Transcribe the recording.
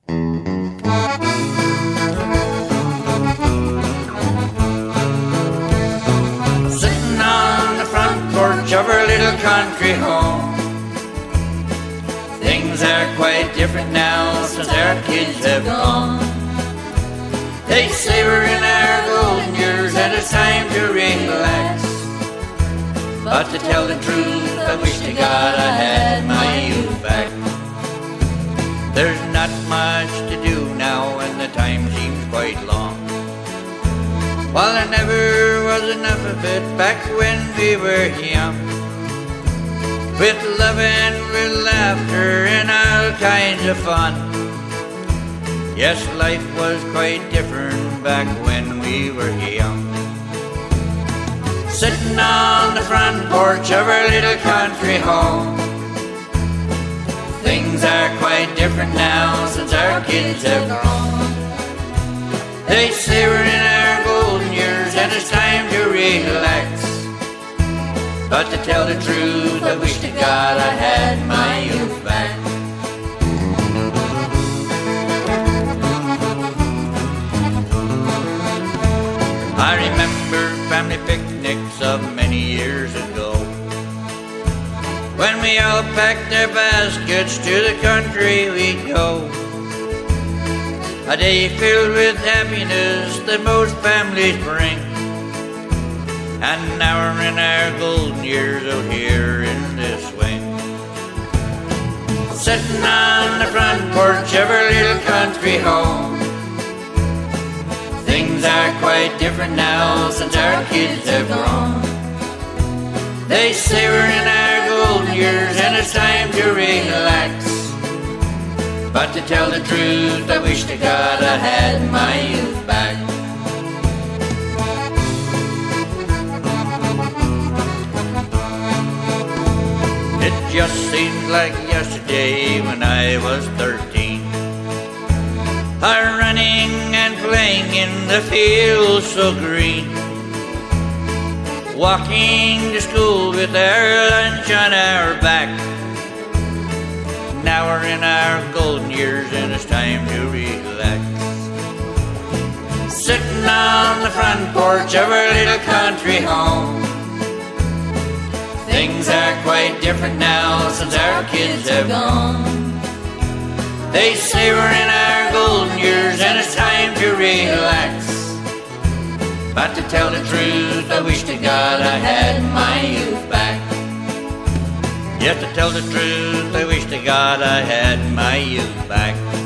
Sitting on the front porch of our little country home. Things are quite different now since our kids have gone. They say we're in our golden years and it's time to relax. But to tell the truth, I wish to God I had my youth back. There's not much to do now and the time seems quite long. While there never was enough of it back when we were young. With love and with laughter and all kinds of fun. Yes, life was quite different back when we were young. Sitting on the front porch of our little country home. Things are quite different now since our kids have grown. They say we're in our golden years and it's time to relax. But to tell the truth, I wish to God I had my youth back. I remember family picnics of many years ago, when we all packed our baskets to the country we'd go. A day filled with happiness that most families bring. And now we're in our golden years out here in this swing. Sitting on the front porch of our little country home. Things are quite different now since our kids have grown. They say we're in our golden years and it's time to relax. But to tell the truth, I wish to God I had my youth back. It just seems like yesterday when I was 13. Running and playing in the fields so green. Walking to school with our lunch on our back. Now we're in our golden years and it's time to relax. Sitting on the front porch of our little country home. Things are quite different now since our kids have gone. They say we're in our golden years and it's time to relax. But to tell the truth, I wish to God I had my youth back. Yes, to tell the truth, I wish to God I had my youth back.